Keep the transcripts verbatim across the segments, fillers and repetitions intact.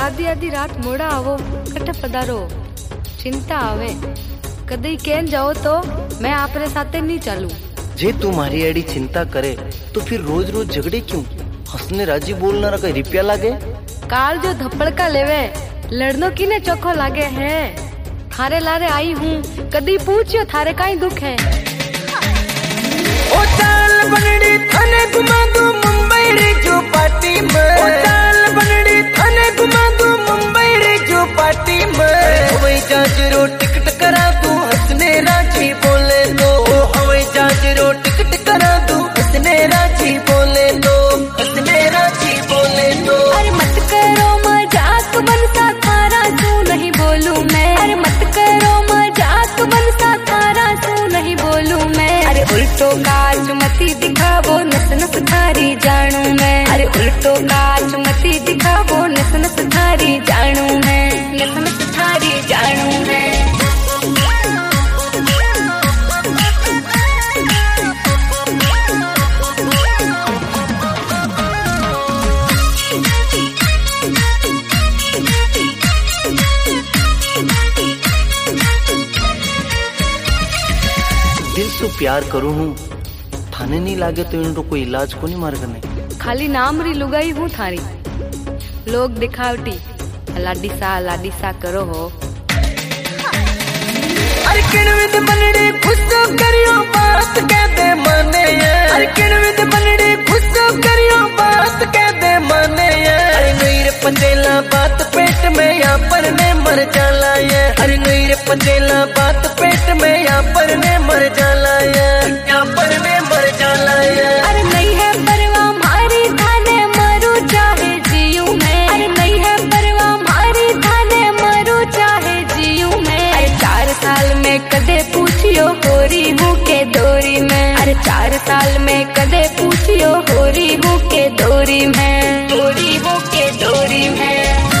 आधी आधी रात मोड़ा आवो कटे पधारो चिंता आवे कदई केन जाओ तो मैं आपरे साथे नहीं चालू। जे तुम्हारी एडी चिंता करे तो फिर रोज रोज झगड़े क्यों? हंसने राजी बोलना कई रिपिया लागे। काल जो धप्पड़ का लेवे लड़नो किने चोखो लागे है। थारे लारे आई हूँ कदी पूछियो थारे काई दुख है। ओ चाल बनड़ी थाने घुमा दू मुंबई रे जो पार्टी में। ओ चाल बनड़ी थाने घुमा दू मुंबई रे जो पार्टी में। हवाई जहाज रो टिकट करा दू हंसने राजी बोले दो। हवाई जहाज रो टिकट करा दू हंसने राजी बोले दो। हंसने राजी बोले दो। अरे मत करो मजाक बनसा थारा सू नहीं बोलूं मैं। अरे मत करो मजाक बनसा थारा सू नहीं बोलूं मैं। अरे उल्टो काच मती दिखावो नस नस थारी जानू मैं। अरे उल्टो काच मती दिखावो नस नस थारी जानू मैं। नस नस थारी जानू मैं। दिल से प्यार करूँ हूँ थाने नहीं लागे तो इनको कोई इलाज को नहीं मार करने। खाली नाम री लुगाई हूँ थारी लोग दिखावटी लाडीसा लाडीसा करो हो। अरे किणविद बनड़ी खुश करियो बात कह दे माने। अरे किणविद बनड़ी खुश करियो बात कह दे माने। अरे नुईर पतेला बात पेट में या पर ने मर जाला है। अरे नुईर पतेला बात पेट में या पर ने मर जाला है। या पर ने मर जाला है। अरे नहीं है परवाह मारी थाने मरू चाहे जीऊं मैं। अरे नहीं है परवाह मारी थाने मरू चाहे जीऊं मैं। अरे चार साल में कदे पूछियो होरी हूँ के दोरी में। अरे चार साल में कदे पूछियो होरी हूँ के दोरी में। दोरी हूँ के दोरी में।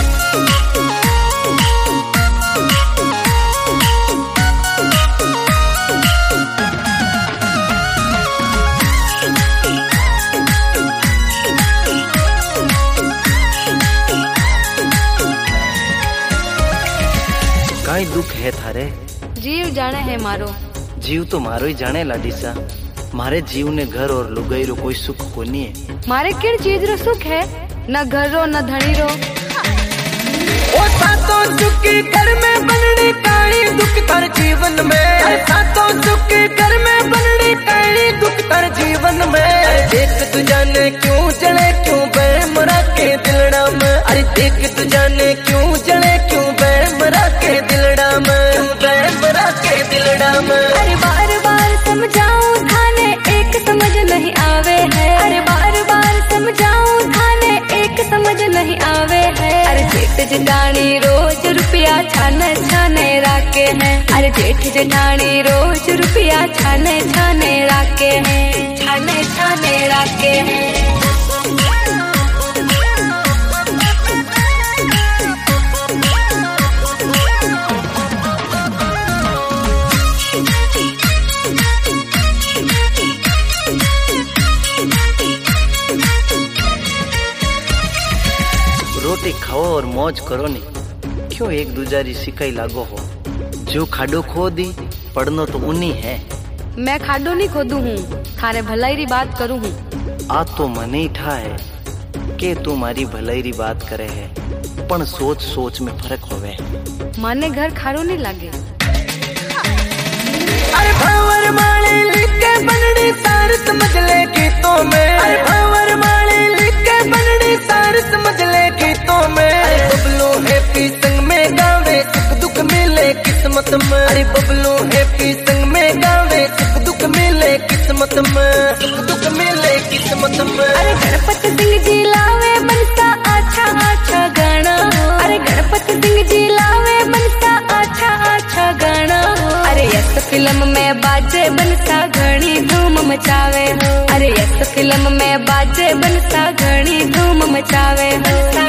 काई दुख है थारे? जीव जाने है मारो। जीव तो मारो ही जाने लाडीसा। मारे जीव ने घर और लुगाई रो कोई सुख कोनी है। मारे किन चीज रो सुख है न घर रो न धनी रो। ओ सातों सुखी घर में बनड़ी काली दुख तर जीवन में। सातों सुखी घर में बनड़ी काली दुख तर जीवन में। देख तू जाने क्यों जले क्यों बैम रखे दिलड़ा में। अरे देख तू जाने क्यों जले क्यों बैम रखे दिलड़ा में। बैम रखे दिलड़ा में। अरे बार बार समझाऊं थाने एक समझ नहीं आवे है। अरे बार बार समझाऊं थाने एक समझ नहीं आवे है। अरे जेठ जेठानी रोज रुपया छाने छाने राके हैं। अरे जेठ जेठानी रोज रुपया छाने छाने राके हैं। छाने छाने राके हैं। रोटी खाओ और मौज करो नी क्यों एक दूजारी सिकाई लागो हो। जो खाडो खो दी पढ़नो तो उन्हीं है। मैं खाडो नहीं खोदू हूँ थारे भलाई री बात करूँ हूँ। आ तो मने ही ठा है के तुम्हारी भलाई री बात करे है पण सोच सोच में फर्क होवे। माने घर खारो नहीं लागे। अरे भावर माली लिख के बनड़ी सार समझ ले गीतों में। अरे भावर माली लिख के बनड़ी सार समझ ले गीतों में। अरे बबलू हैप्पी संग में गावे सुख दुख मिले किस्मत में। अरे बबलू हैप्पी संग में गावे सुख दुख मिले किस्मत में। सुख दुख मिले किस्मत में। अरे गणपति सिंह जी लावे बनसा अच्छा अच्छा गाना। अरे गणपति सिंह जी लावे बनसा अच्छा अच्छा गाना। अरे यस फिल्म में बाजे बनसा घनी धूम मचावे हो। अरे यस फिल्म में बाजे बनसा घनी धूम मचावे हो।